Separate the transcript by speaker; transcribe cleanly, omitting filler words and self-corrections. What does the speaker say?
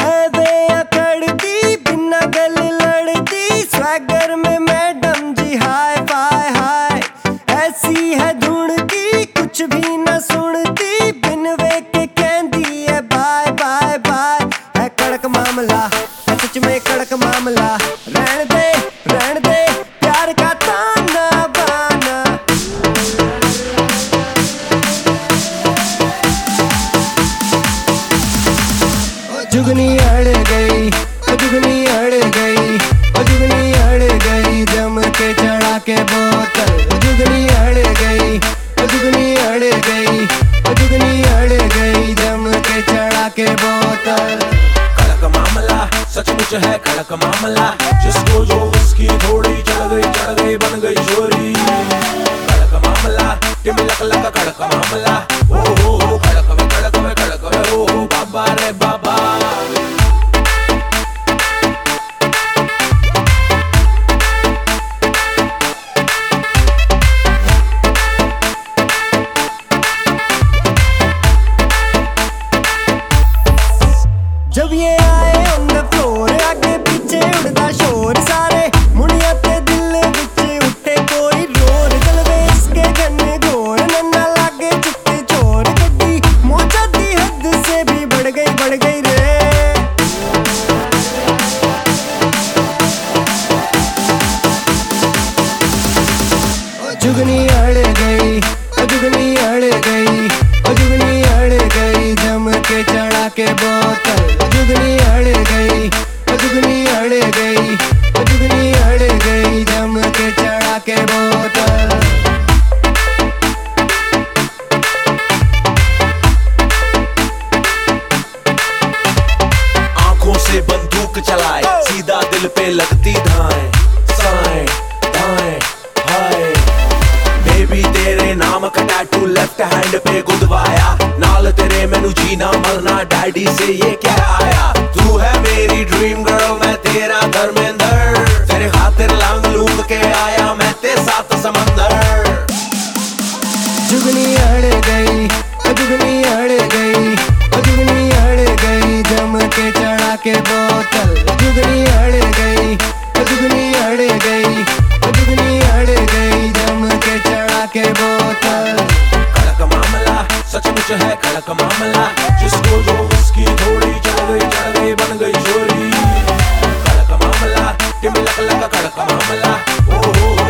Speaker 1: है अकड़ती बिना गल लड़ती, स्वैगर में मैडम जी हाय फाय हाय। ऐसी है ढूंढती कुछ भी न सुनती, बिन वे के कहती है बाय बाय बाय। है कड़क मामला, है सच में कड़क मामला, रहने दे प्यार का ताना बाना। जुगनी अड़ गई, जुगनी अड़ गई, जुगनी अड़ गई, जम के चढ़ा के बोतल। जुगनी अड़ गई, जुगनी अड़ गई, जुगनी अड़ गई, जम के चढ़ा के बोतल।
Speaker 2: कड़क मामला सचमुच है कड़क मामला, जिसको जो उसकी थोड़ी चढ़ गई बन गई चोरी। कड़क मामला टिमलक लगा कड़क मामला, ओ हो कड़क में ओ हो बाबा रे बाबा।
Speaker 1: जब ये आए ऑन द फ्लोर, आगे पीछे उड़दा शोर, सारे मुड़िया ते दिल विच उठे कोई रोर। जलवे इसके गन्ने घोर, नन्ना लागे चिट्टे चोर, गड्डी मौजा दी हद से भी बढ़ गई रे। जुगनी अड़ गई, जुगनी अड़ गई, जुगनी अड़ गई, जम के चढ़ा के बोतल। जुगनी अड़ गई, जुगनी अड़ गई, जुगनी अड़ गई, जम के चढ़ा के बोतल।
Speaker 2: आंखों से बंदूक चलाए, सीधा दिल पे लगती धाएं, साएं दाएं हाय। बेबी तेरे नाम का टैटू लेफ्ट हैंड पे गुदवाया, नाल तेरे मैनू जीना मरना डैडी से ये क्या आया। तू है मेरी ड्रीम गर्ल, मैं तेरा धर्मेंद्र, तेरे खातिर लांग लूंग के आया मैं तेरे साथ समंदर।
Speaker 1: जुगनी अड़ गई, जुगनी अड़ गई, जुगनी अड़ गई, जम के चढ़ा के बोतल। जुगनी अड़ गई, जुगनी अड़ गई, जुगनी अड़ गई, जम के चढ़ा के बोतल।
Speaker 2: कड़क मामला सचमुच है कड़क मामला, जिसको जो उसकी थोड़ी चढ़ गई बन गई चोरी। कड़क मामला टिमलक लगा कड़क मामला, ओ हो